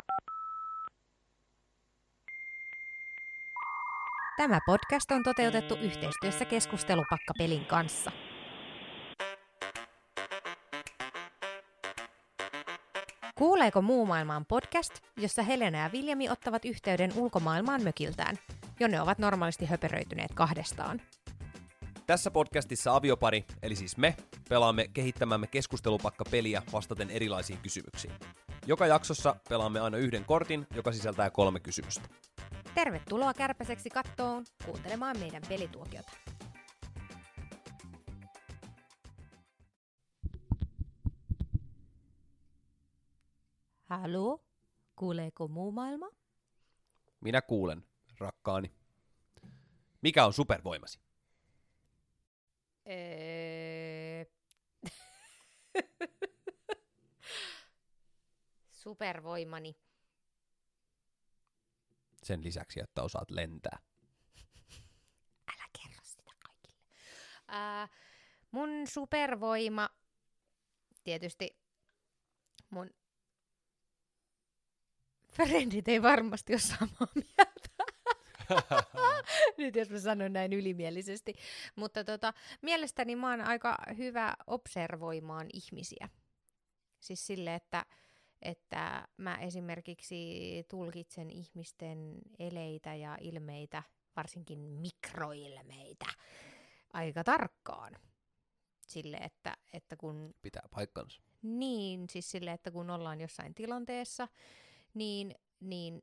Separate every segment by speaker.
Speaker 1: Tämä podcast on toteutettu yhteistyössä Keskustelupakka-pelin kanssa. Kuuleeko muu maailmaan podcast, jossa Helena ja Viljami ottavat yhteyden ulkomaailmaan mökiltään, jonne ovat normaalisti höperöityneet kahdestaan.
Speaker 2: Tässä podcastissa aviopari, eli siis me, pelaamme kehittämämme keskustelupakka-peliä vastaten erilaisiin kysymyksiin. Joka jaksossa pelaamme aina yhden kortin, joka sisältää 3 kysymystä.
Speaker 1: Tervetuloa Kärpäseksi kattoon kuuntelemaan meidän pelituokiota. Haloo? Kuuleeko muu maailma?
Speaker 2: Minä kuulen, rakkaani. Mikä on supervoimasi?
Speaker 1: Supervoimani.
Speaker 2: Sen lisäksi, että osaat lentää.
Speaker 1: Älä kerro sitä kaikille. Mun supervoima, tietysti mun frendit ei varmasti ole samaa mieltä. Nyt jos mä sanon näin ylimielisesti. Mutta mielestäni mä oon aika hyvä observoimaan ihmisiä. Siis sille, että mä esimerkiksi tulkitsen ihmisten eleitä ja ilmeitä, varsinkin mikroilmeitä, aika tarkkaan. Sille, että kun...
Speaker 2: Pitää paikkansa.
Speaker 1: Niin, siis sille, että kun ollaan jossain tilanteessa, niin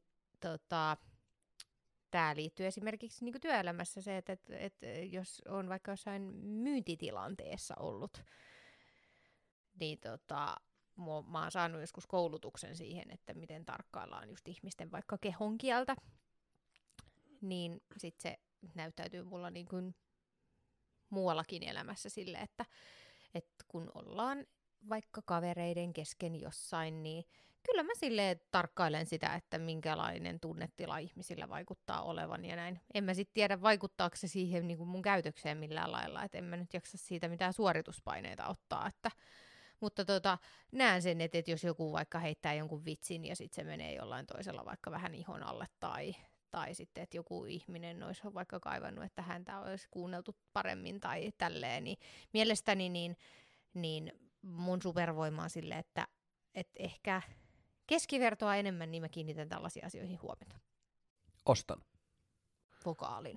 Speaker 1: tämä liittyy esimerkiksi niin kuin työelämässä se, että jos on vaikka jossain myyntitilanteessa ollut, niin mä oon saanut joskus koulutuksen siihen, että miten tarkkaillaan just ihmisten vaikka kehonkieltä, niin sit se näyttäytyy mulla niin kuin muuallakin elämässä sille, että kun ollaan vaikka kavereiden kesken jossain, niin kyllä mä silleen tarkkailen sitä, että minkälainen tunnetila ihmisillä vaikuttaa olevan ja näin. En mä sit tiedä, vaikuttaako se siihen niin kuin mun käytökseen millään lailla, että en mä nyt jaksa siitä mitään suorituspaineita ottaa, mutta näen sen, että jos joku vaikka heittää jonkun vitsin ja sitten se menee jollain toisella vaikka vähän ihon alle tai sitten, että joku ihminen olisi vaikka kaivannut, että häntä olisi kuunneltu paremmin tai tälleen, niin mielestäni niin mun supervoima on silleen, että ehkä keskivertoa enemmän, niin mä kiinnitän tällaisiin asioihin huomiota.
Speaker 2: Ostan.
Speaker 1: Vokaalin.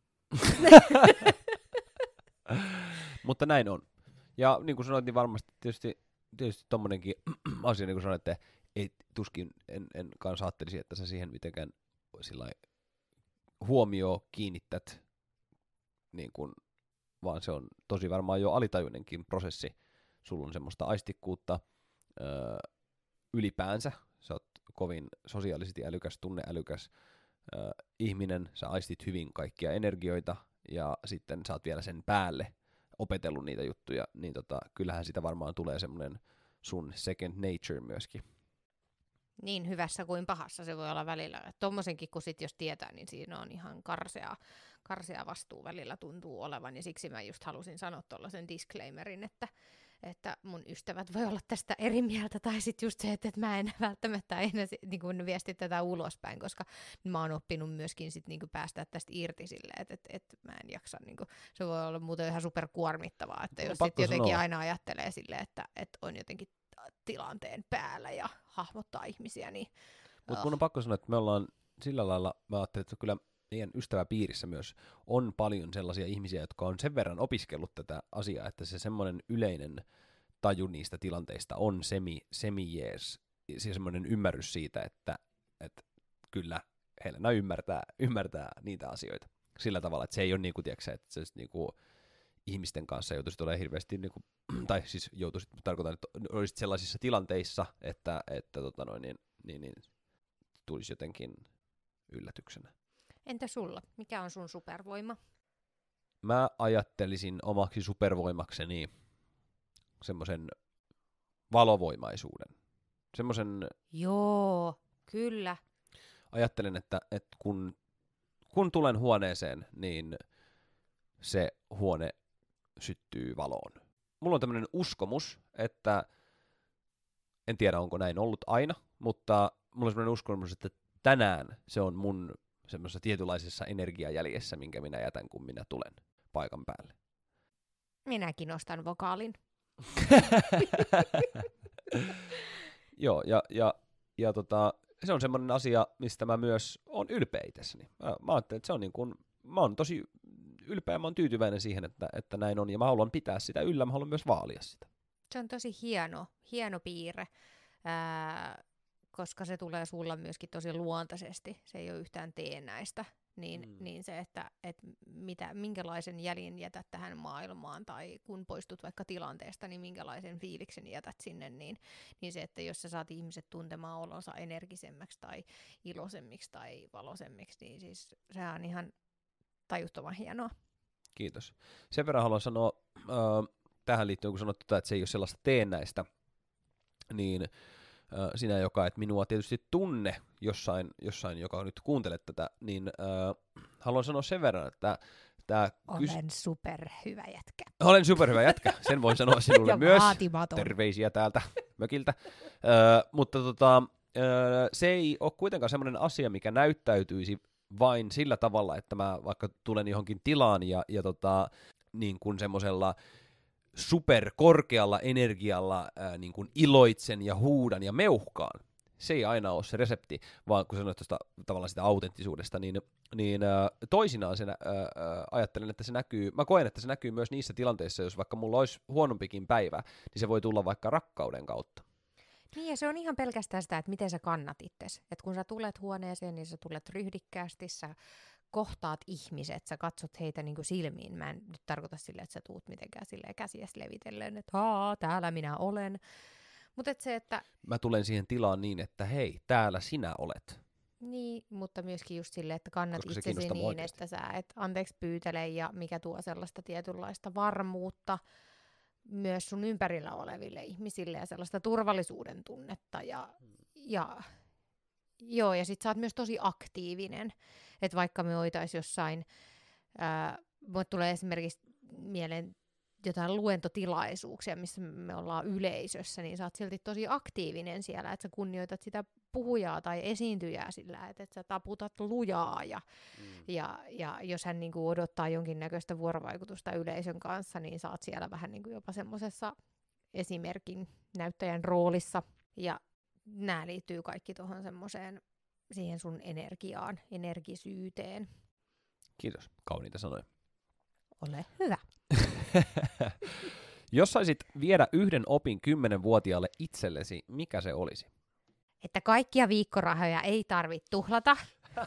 Speaker 2: Mutta näin on. Ja niin kuin sanoit, niin varmasti tietysti tommonenkin asia, niin kuin sanoit, että ei, tuskin en kanssa ajattelisi, että sä siihen mitenkään huomioon kiinnität, niin kuin, vaan se on tosi varmaan jo alitajuinenkin prosessi. Sulla on semmoista aistikkuutta ylipäänsä. Sä oot kovin sosiaalisesti älykäs, tunneälykäs ihminen. Sä aistit hyvin kaikkia energioita ja sitten sä oot vielä sen päälle opetellut niitä juttuja, niin kyllähän sitä varmaan tulee semmoinen sun second nature myöskin.
Speaker 1: Niin hyvässä kuin pahassa se voi olla välillä. Tommosenkin, kun sit jos tietää, niin siinä on ihan karsea vastuu välillä tuntuu olevan. Ja siksi mä just halusin sanoa tuollaisen disclaimerin, että mun ystävät voi olla tästä eri mieltä. Tai sitten just se, että mä en välttämättä aina niin viesti tätä ulospäin, koska mä oon oppinut myöskin sit niin päästä tästä irti silleen, että mä en jaksa. Niin kuin, se voi olla muuten ihan superkuormittavaa, että jos sit jotenkin aina ajattelee silleen, että on jotenkin tilanteen päällä ja hahmottaa ihmisiä. Niin,
Speaker 2: mutta mun on pakko sanoa, että me ollaan sillä lailla, mä ajattelin, että kyllä meidän ystäväpiirissä myös on paljon sellaisia ihmisiä, jotka on sen verran opiskellut tätä asiaa, että se semmoinen yleinen taju niistä tilanteista on semi-jees, siis semmoinen ymmärrys siitä, että kyllä Helena ymmärtää niitä asioita sillä tavalla, että se ei ole niinku, tiedätkö, että se niinku ihmisten kanssa joutuisit olemaan hirveästi, niinku, tai siis joutuisit, tarkoitan, että olisit sellaisissa tilanteissa, että niin tulisi jotenkin yllätyksenä.
Speaker 1: Entä sulla? Mikä on sun supervoima?
Speaker 2: Mä ajattelisin omaksi supervoimakseni semmoisen valovoimaisuuden. Semmoisen...
Speaker 1: Joo, kyllä.
Speaker 2: Ajattelen, että kun tulen huoneeseen, niin se huone syttyy valoon. Mulla on tämmöinen uskomus, että en tiedä onko näin ollut aina, mutta mulla on sellainen uskomus, että tänään se on mun semmoisessa tietynlaisessa energiajäljessä, minkä minä jätän, kun minä tulen paikan päälle.
Speaker 1: Minäkin ostan vokaalin.
Speaker 2: Joo, ja se on semmoinen asia, mistä mä myös oon ylpeä itsessäni. Mä ajattelin, että se on niin kuin, mä oon tosi ylpeä, mä oon tyytyväinen siihen, että näin on, ja mä haluan pitää sitä yllä, mä haluan myös vaalia sitä.
Speaker 1: Se on tosi hieno piirre, koska se tulee sulla myöskin tosi luontaisesti. Se ei ole yhtään teennäistä. Niin se, että minkälaisen jäljen jätät tähän maailmaan, tai kun poistut vaikka tilanteesta, niin minkälaisen fiiliksen jätät sinne, niin se, että jos sä saat ihmiset tuntemaan olonsa energisemmäksi tai iloisemmiksi tai valoisemmiksi, niin siis se on ihan tajuttoman hienoa.
Speaker 2: Kiitos. Sen verran haluan sanoa, tähän liittyen, kun sanot, että se ei ole sellaista teennäistä, niin sinä, joka et minua tietysti tunne jossain joka nyt kuuntelet tätä, niin haluan sanoa sen verran, että
Speaker 1: olen superhyvä jätkä.
Speaker 2: Olen superhyvä jätkä, sen voin sanoa sinulle
Speaker 1: ja
Speaker 2: myös.
Speaker 1: vaatimaton.
Speaker 2: Terveisiä täältä mökiltä. Mutta se ei ole kuitenkaan semmoinen asia, mikä näyttäytyisi vain sillä tavalla, että mä vaikka tulen johonkin tilaan ja niin kuin semmoisella superkorkealla energialla niin kuin iloitsen ja huudan ja meuhkaan. Se ei aina ole se resepti, vaan kun sanoit tuosta tavallaan sitä autenttisuudesta, niin toisinaan sen ajattelen, että se näkyy, mä koen, että se näkyy myös niissä tilanteissa, jos vaikka mulla olisi huonompikin päivä, niin se voi tulla vaikka rakkauden kautta.
Speaker 1: Niin, ja se on ihan pelkästään sitä, että miten sä kannat itsesi. Että kun sä tulet huoneeseen, niin sä tulet ryhdikkäästi, sä kohtaat ihmiset, sä katsot heitä niin kuin silmiin. Mä en nyt tarkoita silleen, että sä tuut mitenkään silleen käsiäsi levitellen, että täällä minä olen. Mutta se, että
Speaker 2: mä tulen siihen tilaan niin, että hei, täällä sinä olet.
Speaker 1: Niin, mutta myöskin just silleen, että kannat
Speaker 2: koska
Speaker 1: itsesi niin, että sä et anteeksi pyytele, ja mikä tuo sellaista tietynlaista varmuutta myös sun ympärillä oleville ihmisille ja sellaista turvallisuuden tunnetta. Ja sit sä oot myös tosi aktiivinen. Että vaikka me oitais jossain, mulle tulee esimerkiksi mieleen jotain luentotilaisuuksia, missä me ollaan yleisössä, niin sä oot silti tosi aktiivinen siellä, että sä kunnioitat sitä puhujaa tai esiintyjää sillä, että sä taputat lujaa ja jos hän niinku odottaa jonkinnäköistä vuorovaikutusta yleisön kanssa, niin sä oot siellä vähän niinku jopa semmosessa esimerkin näyttäjän roolissa, ja nämä liittyy kaikki tuohon semmoseen siihen sun energiaan, energisyyteen.
Speaker 2: Kiitos, kauniita sanoja.
Speaker 1: Ole hyvä.
Speaker 2: Jos saisit viedä yhden opin 10-vuotiaalle itsellesi, mikä se olisi?
Speaker 1: Että kaikkia viikkorahoja ei tarvitse tuhlata.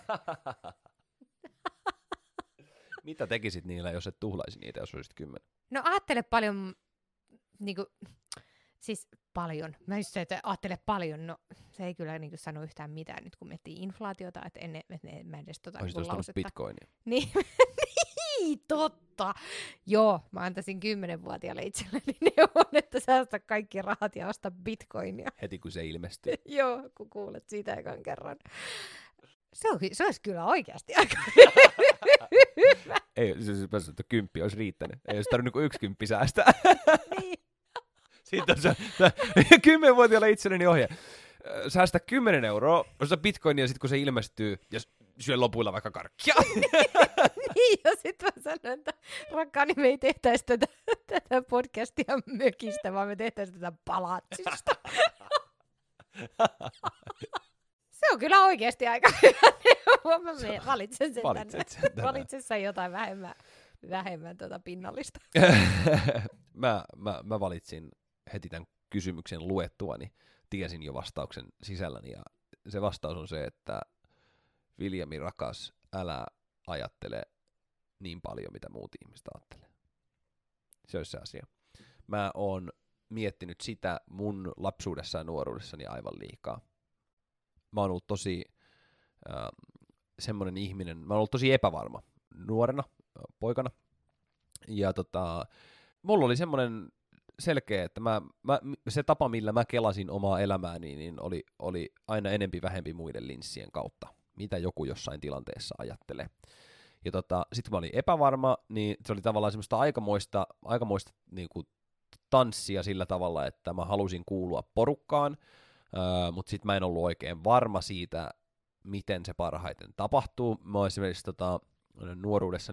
Speaker 2: Mitä tekisit niillä, jos et tuhlaisi niitä, jos olisit 10?
Speaker 1: No ajattele paljon, niinku, siis paljon. Mä just se, että ajattele paljon, no se ei kyllä niinku sano yhtään mitään nyt, kun miettii inflaatiota, että mä edes
Speaker 2: olisit ostanut bitcoinia.
Speaker 1: Niin, totta. Joo, mä antaisin 10-vuotiaalle itselleni neuvon, että säästä kaikki rahat ja osta bitcoinia.
Speaker 2: Heti kun se ilmestyy.
Speaker 1: Joo, kun kuulet siitä ekan kerran. Se olisi kyllä oikeasti aika hyvä.
Speaker 2: Ei, siis 10 olisi riittänyt. Ei olisi tarvinnut kuin 1 kymppi säästää.
Speaker 1: Niin.
Speaker 2: Sitten on se 10-vuotiaalle itselleni ohje. Säästä 10 €, osta bitcoinia, ja sitten kun se ilmestyy, ja syö lopuilla vaikka karkkia.
Speaker 1: Niin, ja sitten mä sanon, että rakkaani, me ei tehtäisi tätä podcastia mökistä, vaan me tehtäisiin tätä palatsista. Se on kyllä oikeasti aika hyvä neuvo. Mä valitsen sen tänne. Valitse sä jotain vähemmän pinnallista.
Speaker 2: mä valitsin heti tämän kysymyksen luettuani. Tiesin jo vastauksen sisälläni, ja se vastaus on se, että Viljami rakas, älä ajattele niin paljon, mitä muut ihmiset ajattelee. Se olisi se asia. Mä oon miettinyt sitä mun lapsuudessa ja nuoruudessani aivan liikaa. Mä oon ollut tosi semmoinen ihminen, mä oon ollut tosi epävarma nuorena, poikana. Ja mulla oli semmoinen selkeä, että se tapa, millä mä kelasin omaa elämääni, niin oli aina enempi vähempi muiden linssien kautta, mitä joku jossain tilanteessa ajattelee. Ja sitten kun mä olin epävarma, niin se oli tavallaan semmoista aikamoista niin kuin tanssia sillä tavalla, että mä halusin kuulua porukkaan, mutta sitten mä en ollut oikein varma siitä, miten se parhaiten tapahtuu. Mä esimerkiksi nuoruudessa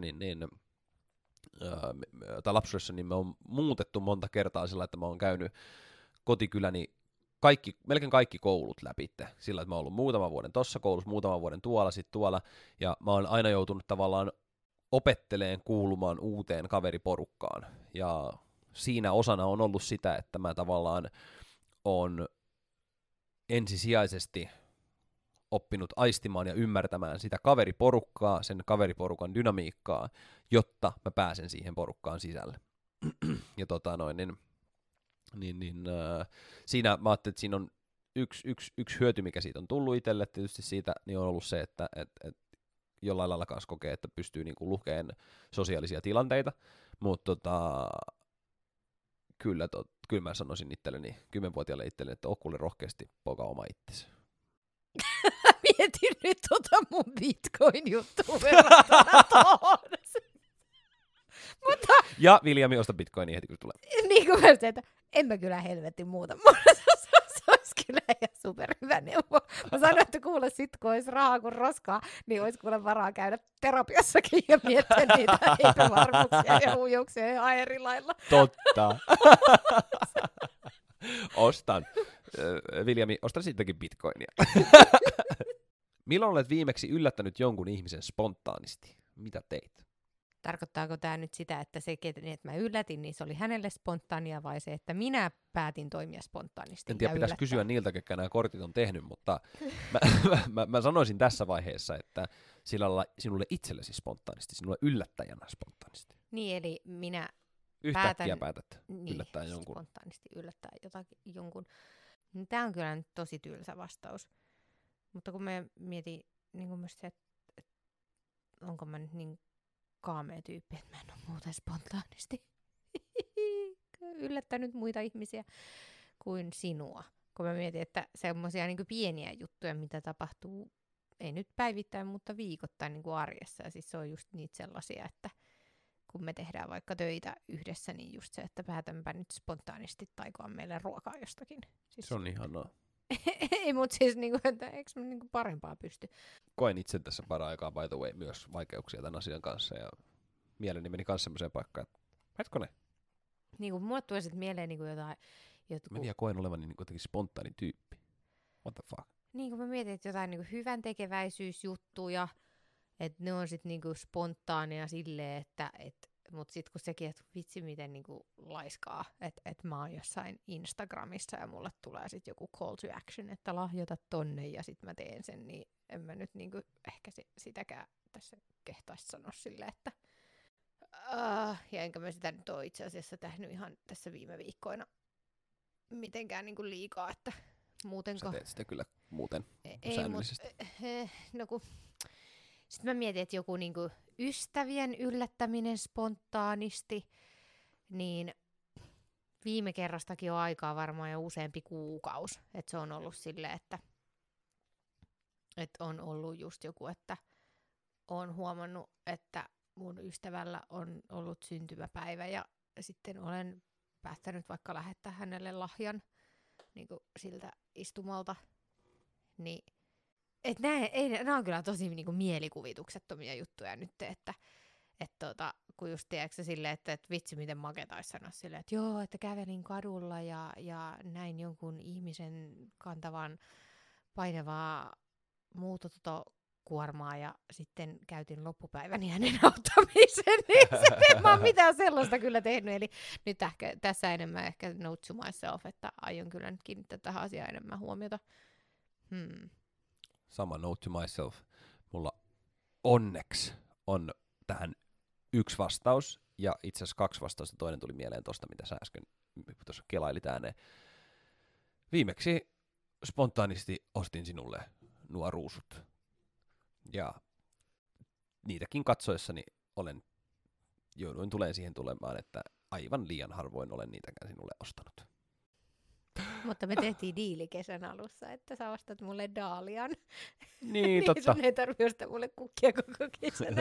Speaker 2: tai lapsuudessa niin me on muutettu monta kertaa sillä, että mä oon käynyt kotikyläni melkein kaikki koulut läpi. Sillä, että mä oon ollut muutaman vuoden tossa koulussa, muutaman vuoden tuolla, sitten tuolla, ja mä oon aina joutunut tavallaan opetteleen kuulumaan uuteen kaveriporukkaan. Ja siinä osana on ollut sitä, että mä tavallaan oon ensisijaisesti oppinut aistimaan ja ymmärtämään sitä kaveriporukkaa, sen kaveriporukan dynamiikkaa, jotta mä pääsen siihen porukkaan sisälle. Ja siinä mä ajattelin, että siinä on yksi hyöty, mikä siitä on tullut itselle tietysti siitä, niin on ollut se, että jollain lailla kanssa kokee, että pystyy niinku lukemaan sosiaalisia tilanteita, mutta kyllä mä sanoisin itselleni, 10-vuotiaalle itselleni, että oo kuule rohkeasti poka oma itsesi.
Speaker 1: Mietin nyt mun Bitcoin-juttua verrattuna tuohon. Mutta...
Speaker 2: Ja Viljami, osta Bitcoinia heti kun tulee.
Speaker 1: Niin kuin mä sanoin, että en mä kyllä helvetin muuta. Se olisi kyllä ihan superhyvä neuvo. Mä sanoin, että kuule sit kun olisi rahaa kuin roskaa, niin olisi kuule varaa käydä terapiassakin ja miettiä niitä epävarmuuksia ja huijuuksia ihan eri lailla.
Speaker 2: Totta. Ostan. Viljami, ostan sittenkin Bitcoinia. Milloin olet viimeksi yllättänyt jonkun ihmisen spontaanisti? Mitä teit?
Speaker 1: Tarkoittaako tämä nyt sitä, että se, että mä yllätin, niin se oli hänelle spontaania, vai se, että minä päätin toimia spontaanisti?
Speaker 2: En tiedä, pitäisi kysyä niiltä, ketkä nämä kortit on tehnyt, mutta mä sanoisin tässä vaiheessa, että sinulle itsellesi spontaanisti, sinulle yllättäjänä spontaanisti.
Speaker 1: Niin, eli minä
Speaker 2: yhtäkkiä päätät yllättää
Speaker 1: niin,
Speaker 2: jonkun.
Speaker 1: Spontaanisti yllättää jonkun. Tämä on kyllä nyt tosi tylsä vastaus. Mutta kun mä mietin niin myös se, että onko mä nyt niin kaamea tyyppi, että mä en ole muuten spontaanisti yllättänyt muita ihmisiä kuin sinua. Kun mä mietin, että semmoisia niin pieniä juttuja, mitä tapahtuu, ei nyt päivittäin, mutta viikoittain niin kuin arjessa. Ja siis se on just niitä sellaisia, että kun me tehdään vaikka töitä yhdessä, niin just se, että päätänpä nyt spontaanisti taikoa meille ruokaa jostakin. Siis...
Speaker 2: Se on ihanaa.
Speaker 1: Ei, mutta siis niinku, että eikö me niinku parempaa pysty?
Speaker 2: Koen itse tässä para-aikaa, by the way, myös vaikeuksia tämän asian kanssa, ja mieleni meni myös semmoiseen paikkaan, että hetkone.
Speaker 1: Niinku mulle tulee sitten mieleen niinku jotain...
Speaker 2: Meni ja koen olevan niin jotenkin spontaani tyyppi. What the fuck?
Speaker 1: Niin kuin mä mietin, että jotain niinku hyvän tekeväisyysjuttuja, että ne on sitten niinku spontaania silleen, että... Mutta sitten kun sekin, että vitsi miten niinku laiskaa, että mä oon jossain Instagramissa ja mulle tulee sitten joku call to action, että lahjoita tonne ja sitten mä teen sen, niin en mä nyt niinku ehkä sitäkään tässä kehtaisi sanoa silleen, että ja enkä mä sitä nyt ole itse asiassa tehnyt ihan tässä viime viikkoina mitenkään niinku liikaa, että muutenko...
Speaker 2: Sä teet sitä kyllä muuten säännöllisesti.
Speaker 1: No kun... Sitten mä mietin, että joku niinku ystävien yllättäminen spontaanisti, niin viime kerrastakin on aikaa varmaan jo useampi kuukausi. Että se on ollut silleen, että on ollut just joku, että on huomannut, että mun ystävällä on ollut syntymäpäivä ja sitten olen päättänyt vaikka lähettää hänelle lahjan niin kuin siltä istumalta, niin nämä on kyllä tosi niinku mielikuvituksettomia juttuja nyt, että kun just tiedätkö silleen, että vitsi miten makea olisi sanoa silleen, että joo, että kävelin kadulla ja näin jonkun ihmisen kantavan painavaa muuttokuormaa ja sitten käytin loppupäiväni hänen auttamiseen, niin en mä ole mitään sellaista kyllä tehnyt, eli nyt tässä enemmän ehkä note to myself, että aion kyllä nyt kiinnittää tähän asiaan enemmän huomiota.
Speaker 2: Sama note to myself. Mulla onneksi on tähän yksi vastaus, ja itse asiassa 2 vastausta. Toinen tuli mieleen tosta, mitä sä äsken tuossa kelailit ääneen. Viimeksi spontaanisti ostin sinulle nuo ruusut. Ja niitäkin katsoessani jouduin siihen tulemaan, että aivan liian harvoin olen niitäkään sinulle ostanut.
Speaker 1: Mutta me tehtiin diili kesän alussa, että sä ostat mulle daalian.
Speaker 2: Niin, totta.
Speaker 1: Sun ei tarvitse ostaa mulle kukkia koko kesänä.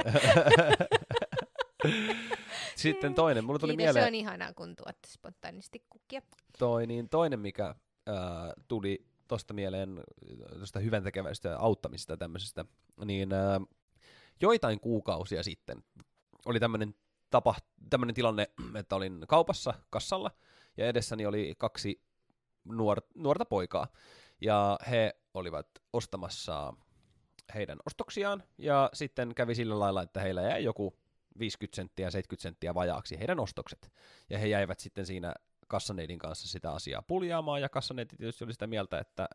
Speaker 2: Sitten toinen, mulle tuli
Speaker 1: Kiitos,
Speaker 2: mieleen...
Speaker 1: se on ihanaa, kun tuotte spontaanisti kukkia.
Speaker 2: Toinen, mikä tuli tosta mieleen, tuosta hyväntekeväistä ja auttamista ja tämmöisestä, niin joitain kuukausia sitten oli tämmöinen tilanne, että olin kaupassa kassalla, ja edessäni oli 2 nuorta poikaa, ja he olivat ostamassa heidän ostoksiaan, ja sitten kävi sillä lailla, että heillä jäi joku 50 senttiä, 70 senttiä vajaaksi heidän ostokset, ja he jäivät sitten siinä kassaneidin kanssa sitä asiaa puljaamaan, ja kassaneiti tietysti oli sitä mieltä, että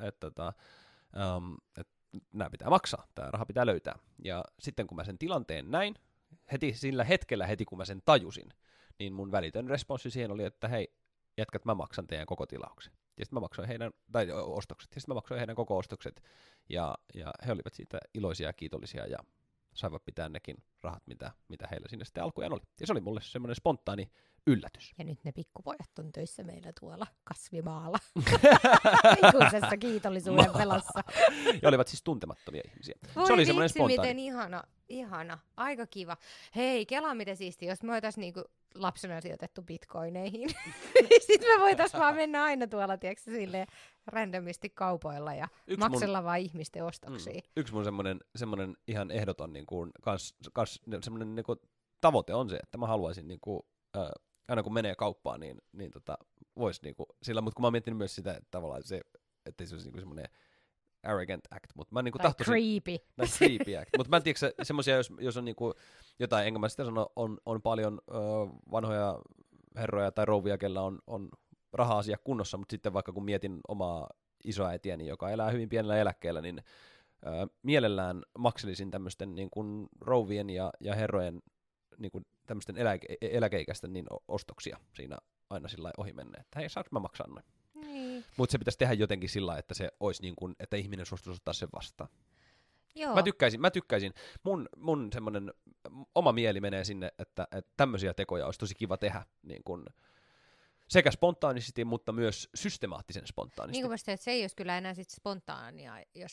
Speaker 2: nämä pitää maksaa, tämä raha pitää löytää. Ja sitten kun mä sen tilanteen näin, sillä hetkellä kun mä sen tajusin, niin mun välitön responssi siihen oli, että hei, jätkät, mä maksan teidän koko tilauksen. Ja sitten mä maksoin heidän, tai ostokset, ja sitten mä maksoin heidän koko ostokset, ja he olivat siitä iloisia ja kiitollisia, ja saivat pitää nekin rahat, mitä heillä sinne sitten alkujaan oli. Ja se oli mulle semmoinen spontaani yllätys.
Speaker 1: Ja nyt ne pikkupojat on töissä meillä tuolla kasvimaalla. Ikuisessa kiitollisuuden pelossa.
Speaker 2: Ja olivat siis tuntemattomia ihmisiä.
Speaker 1: Voi
Speaker 2: se oli semmoinen spontaani.
Speaker 1: Miten ihana, aika kiva. Hei, kelaa miten siistiä, jos me oltaisiin niinku lapsena sijoitettu bitcoineihin. Sitten me voitaisiin vaan mennä aina tuolla, tiedätkö, silleen randomisti kaupoilla ja maksella vaan ihmisten ostoksia.
Speaker 2: Yksi mun semmoinen ihan ehdoton niin kuin, semmoinen niin kuin, tavoite on se, että mä haluaisin niin kuin, aina kun menee kauppaan, niin voisi niinku sillä, mutta kun mä oon miettinyt myös sitä, että tavallaan se, ettei se olisi niinku semmoinen arrogant act, mutta mä niinku tahtoisin... creepy act. Mutta mä en tiedä, semmoisia, jos on niinku jotain, enkä mä sitä sano, on paljon vanhoja herroja tai rouvia, kellä on raha-asia kunnossa, mutta sitten vaikka kun mietin omaa isoäitiäni, joka elää hyvin pienellä eläkkeellä, niin mielellään makselisin tämmöisten niin kuin rouvien ja herrojen niin kuin tämmöisten eläkeikäisten niin ostoksia siinä aina sillä ohi mennä, että hei, saanko mä maksaa noin?
Speaker 1: Niin.
Speaker 2: Mutta se pitäisi tehdä jotenkin sillä, että se olisi niin kuin, että ihminen suostuisi ottaa sen vastaan.
Speaker 1: Joo.
Speaker 2: Mä tykkäisin. Mun semmoinen oma mieli menee sinne, että tämmöisiä tekoja olisi tosi kiva tehdä niin kuin sekä spontaanisti, mutta myös systemaattisen spontaanisti.
Speaker 1: Niin kuin mä sanoin, että se ei olisi kyllä enää sit spontaania,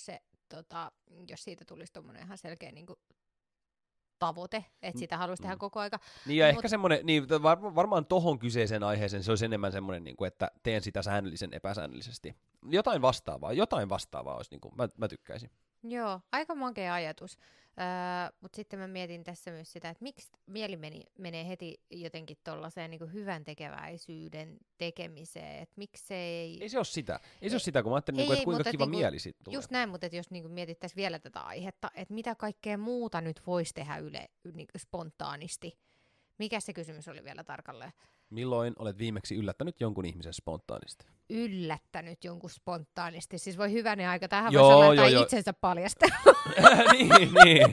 Speaker 1: jos siitä tulisi tommoinen ihan selkeä niin kuin tavoite, että sitä haluaisi tehdä koko aika.
Speaker 2: Niin ja ehkä semmoinen, niin varmaan tohon kyseiseen aiheeseen se olisi enemmän semmoinen, niin kuin, että teen sitä säännöllisen epäsäännöllisesti. Jotain vastaavaa olisi, niin kuin, mä tykkäisin.
Speaker 1: Joo, aika makea ajatus. Mutta sitten mä mietin tässä myös sitä, että miksi mieli menee heti jotenkin tollaiseen niin hyvän tekeväisyyden tekemiseen, että miksei...
Speaker 2: Ei se ole sitä, kun mä ajattelin, että kuinka kiva mieli siitä tulee.
Speaker 1: Just näin, mutta jos niin mietittäisiin vielä tätä aihetta, että mitä kaikkea muuta nyt voisi tehdä niin spontaanisti. Mikä se kysymys oli vielä tarkalleen?
Speaker 2: Milloin olet viimeksi yllättänyt jonkun ihmisen spontaanisti?
Speaker 1: Yllättänyt jonkun spontaanisti. Siis voi hyvänen aika. Tähän voisi olla jotain itsensä paljastelua.
Speaker 2: niin.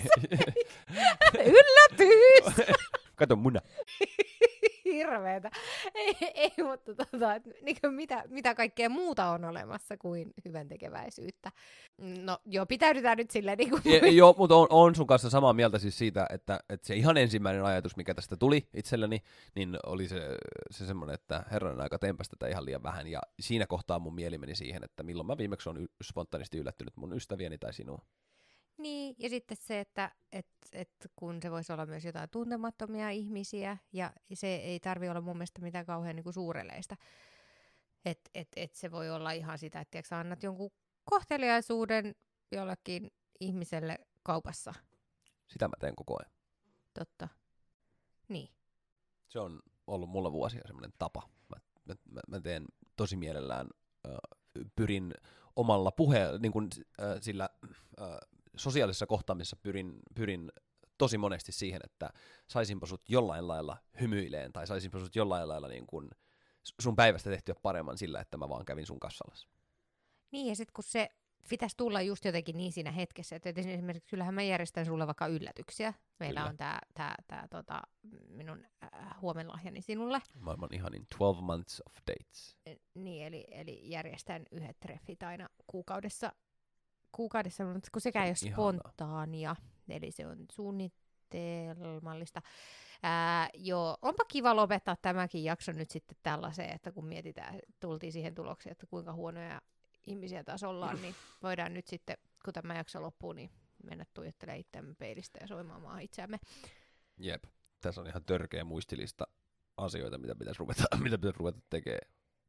Speaker 1: Yllätys!
Speaker 2: Kato muna.
Speaker 1: Hirveetä. Ei mutta niin mitä kaikkea muuta on olemassa kuin hyvän tekeväisyyttä. No joo, pitäydytään nyt silleen niin kuin...
Speaker 2: Joo, mutta on sun kanssa samaa mieltä siis siitä, että se ihan ensimmäinen ajatus, mikä tästä tuli itselleni, niin oli se semmoinen, että herranen aika teenpäs tätä ihan liian vähän, ja siinä kohtaa mun mieli meni siihen, että milloin mä viimeksi on spontaanisti yllättynyt mun ystävieni tai sinua.
Speaker 1: Niin, ja sitten se, että kun se voisi olla myös jotain tuntemattomia ihmisiä, ja se ei tarvitse olla mun mielestä mitään kauhean niin kuin suureleista. Että se voi olla ihan sitä, että sä annat jonkun kohteliaisuuden jollekin ihmiselle kaupassa.
Speaker 2: Sitä mä teen koko ajan.
Speaker 1: Totta. Niin.
Speaker 2: Se on ollut mulla vuosia semmoinen tapa. Mä teen tosi mielellään, pyrin omalla niin kuin, sillä sosiaalisessa kohtaamisessa pyrin tosi monesti siihen, että saisinpa sut jollain lailla hymyileen, tai saisinpa sut jollain lailla niin kuin sun päivästä tehtyä paremman sillä, että mä vaan kävin sun kassallasi.
Speaker 1: Niin, ja sitten kun se pitäisi tulla just jotenkin niin siinä hetkessä, että esimerkiksi kyllähän mä järjestän sulle vaikka yllätyksiä. Meillä Kyllä. on tää minun huomenlahjani sinulle.
Speaker 2: Maailman ihanin 12 months of dates.
Speaker 1: Niin, eli järjestän yhdet treffit aina kuukaudessa, mutta kun sekään ei ole spontaania, eli se on suunnitelmallista. Joo, onpa kiva lopettaa tämäkin jakso nyt sitten tällaiseen, että kun mietitään, tultiin siihen tulokseen, että kuinka huonoja ihmisiä taas ollaan, niin voidaan nyt sitten, kun tämä jakso loppuu, niin mennä tuijottelemaan itseämme peilistä ja soimaamaan itseämme.
Speaker 2: Jep, tässä on ihan törkeä muistilista asioita, mitä pitäisi ruveta tekemään.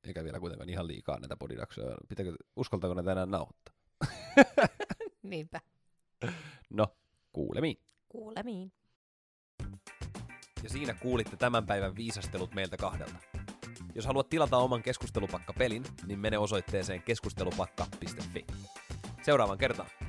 Speaker 2: eikä vielä kuitenkaan ihan liikaa näitä podidaksoja. Uskaltaako näitä enää nauhoittaa?
Speaker 1: Niinpä.
Speaker 2: No, kuulemiin.
Speaker 1: Kuulemiin.
Speaker 2: Ja siinä kuulitte tämän päivän viisastelut meiltä kahdelta. Jos haluat tilata oman keskustelupakka-pelin, niin mene osoitteeseen keskustelupakka.fi. Seuraavan kertaan.